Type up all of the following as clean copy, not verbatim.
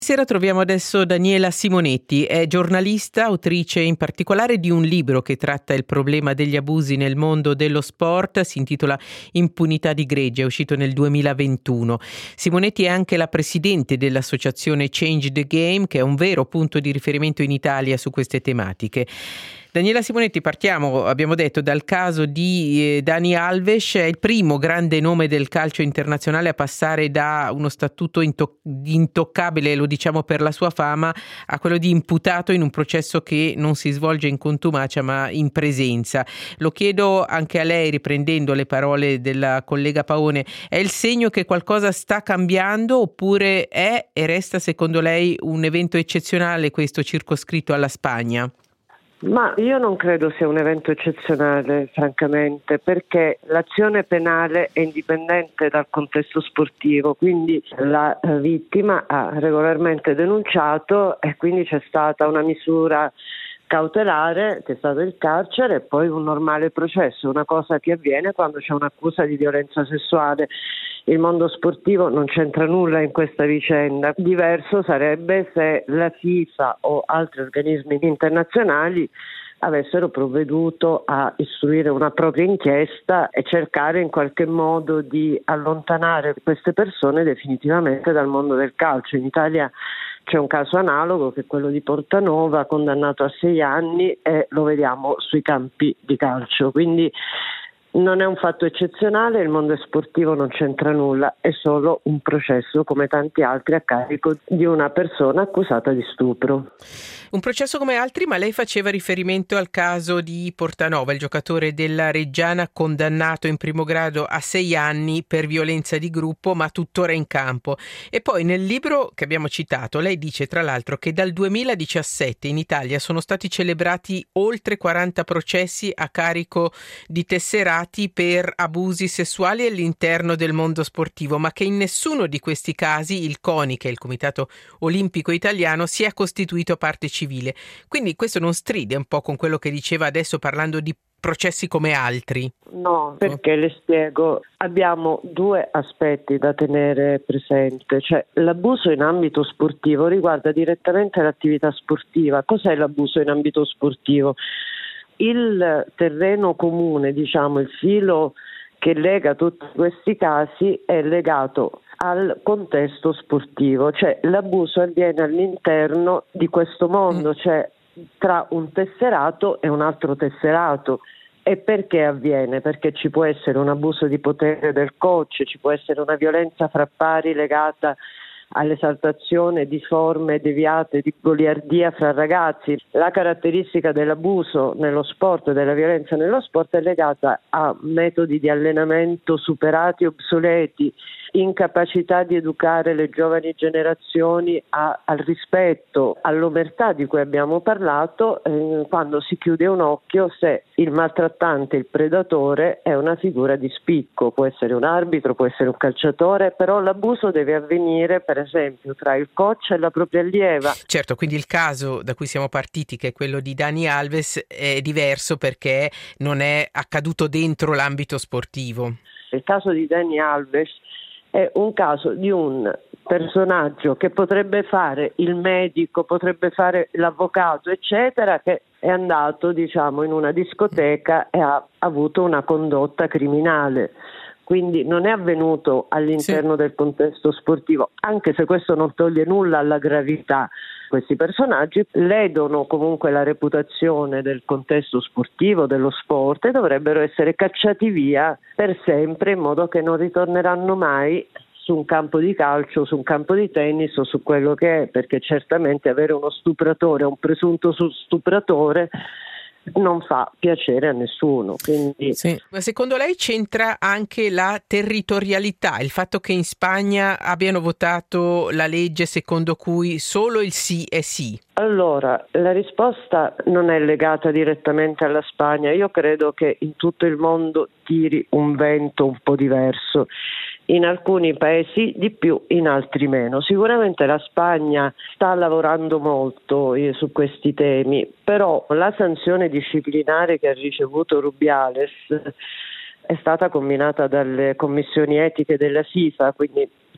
Sera troviamo adesso Daniela Simonetti, è giornalista, autrice in particolare di un libro che tratta il problema degli abusi nel mondo dello sport, si intitola Impunità di gregge, è uscito nel 2021. Simonetti è anche la presidente dell'associazione Change the Game, che è un vero punto di riferimento in Italia su queste tematiche. Daniela Simonetti, partiamo, abbiamo detto, dal caso di Dani Alves, è il primo grande nome del calcio internazionale a passare da uno statuto intoccabile, lo diciamo per la sua fama, a quello di imputato in un processo che non si svolge in contumacia ma in presenza. Lo chiedo anche a lei, riprendendo le parole della collega Paone, è il segno che qualcosa sta cambiando oppure è e resta secondo lei un evento eccezionale questo circoscritto alla Spagna? Ma io non credo sia un evento eccezionale, francamente, perché l'azione penale è indipendente dal contesto sportivo, quindi la vittima ha regolarmente denunciato e quindi c'è stata una misura cautelare, che è stato il carcere, e poi un normale processo, una cosa che avviene quando c'è un'accusa di violenza sessuale. Il mondo sportivo non c'entra nulla in questa vicenda. Diverso sarebbe se la FIFA o altri organismi internazionali avessero provveduto a istruire una propria inchiesta e cercare in qualche modo di allontanare queste persone definitivamente dal mondo del calcio. In Italia c'è un caso analogo che è quello di Portanova, condannato a 6 anni, e lo vediamo sui campi di calcio. Quindi non è un fatto eccezionale, il mondo sportivo non c'entra nulla, è solo un processo come tanti altri a carico di una persona accusata di stupro. Un processo come altri, ma lei faceva riferimento al caso di Portanova, il giocatore della Reggiana condannato in primo grado a 6 anni per violenza di gruppo, ma tuttora in campo. E poi nel libro che abbiamo citato, lei dice tra l'altro che dal 2017 in Italia sono stati celebrati oltre 40 processi a carico di tesserati per abusi sessuali all'interno del mondo sportivo, ma che in nessuno di questi casi il CONI, che è il Comitato Olimpico Italiano, si è costituito parte civile. Quindi questo non stride un po' con quello che diceva adesso parlando di processi come altri? No, perché le spiego, abbiamo due aspetti da tenere presente, cioè l'abuso in ambito sportivo riguarda direttamente l'attività sportiva. Cos'è l'abuso in ambito sportivo? Il terreno comune, diciamo, il filo che lega tutti questi casi è legato al contesto sportivo, cioè l'abuso avviene all'interno di questo mondo, cioè tra un tesserato e un altro tesserato. E perché avviene? Perché ci può essere un abuso di potere del coach, ci può essere una violenza fra pari legata all'esaltazione di forme deviate di goliardia fra ragazzi. La caratteristica dell'abuso nello sport, della violenza nello sport, è legata a metodi di allenamento superati, obsoleti, incapacità di educare le giovani generazioni al rispetto, all'omertà di cui abbiamo parlato, quando si chiude un occhio se il maltrattante, il predatore, è una figura di spicco, può essere un arbitro, può essere un calciatore, però l'abuso deve avvenire per esempio tra il coach e la propria allieva. Certo, quindi il caso da cui siamo partiti, che è quello di Dani Alves, è diverso perché non è accaduto dentro l'ambito sportivo. Il caso di Dani Alves è un caso di un personaggio che potrebbe fare il medico, potrebbe fare l'avvocato, eccetera, che è andato, diciamo, in una discoteca e ha avuto una condotta criminale. Quindi non è avvenuto all'interno del contesto sportivo, anche se questo non toglie nulla alla gravità. Questi personaggi ledono comunque la reputazione del contesto sportivo, dello sport, e dovrebbero essere cacciati via per sempre, in modo che non ritorneranno mai su un campo di calcio, su un campo di tennis o su quello che è, perché certamente avere uno stupratore, un presunto stupratore, non fa piacere a nessuno. Quindi... Sì. Ma secondo lei c'entra anche la territorialità, il fatto che in Spagna abbiano votato la legge secondo cui solo il sì è sì? Allora, la risposta non è legata direttamente alla Spagna. Io credo che in tutto il mondo tiri un vento un po' diverso. In alcuni paesi di più, in altri meno. Sicuramente la Spagna sta lavorando molto su questi temi, però la sanzione disciplinare che ha ricevuto Rubiales è stata combinata dalle commissioni etiche della FIFA, quindi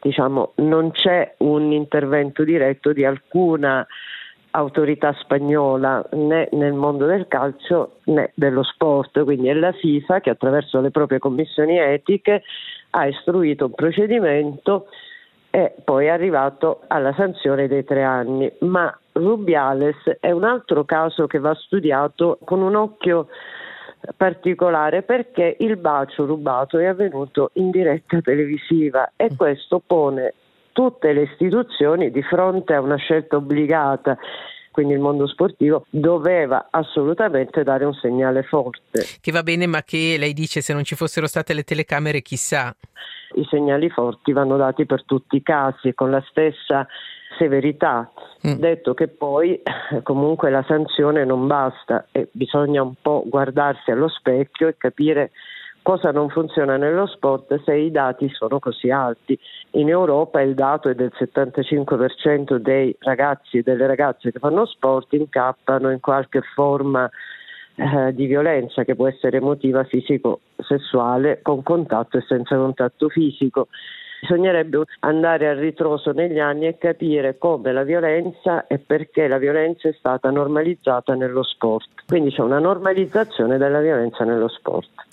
non c'è un intervento diretto di alcuna autorità spagnola né nel mondo del calcio né dello sport, quindi è la FIFA che attraverso le proprie commissioni etiche ha istruito un procedimento e poi è arrivato alla sanzione dei 3 anni. Ma Rubiales è un altro caso che va studiato con un occhio particolare, perché il bacio rubato è avvenuto in diretta televisiva e questo pone tutte le istituzioni di fronte a una scelta obbligata. Quindi il mondo sportivo doveva assolutamente dare un segnale forte. Che va bene, ma che lei dice se non ci fossero state le telecamere chissà. I segnali forti vanno dati per tutti i casi con la stessa severità, detto che poi comunque la sanzione non basta e bisogna un po' guardarsi allo specchio e capire cosa non funziona nello sport se i dati sono così alti. In Europa il dato è del 75% dei ragazzi e delle ragazze che fanno sport incappano in qualche forma di violenza, che può essere emotiva, fisico-sessuale, con contatto e senza contatto fisico. Bisognerebbe andare a ritroso negli anni e capire come la violenza e perché la violenza è stata normalizzata nello sport. Quindi c'è una normalizzazione della violenza nello sport.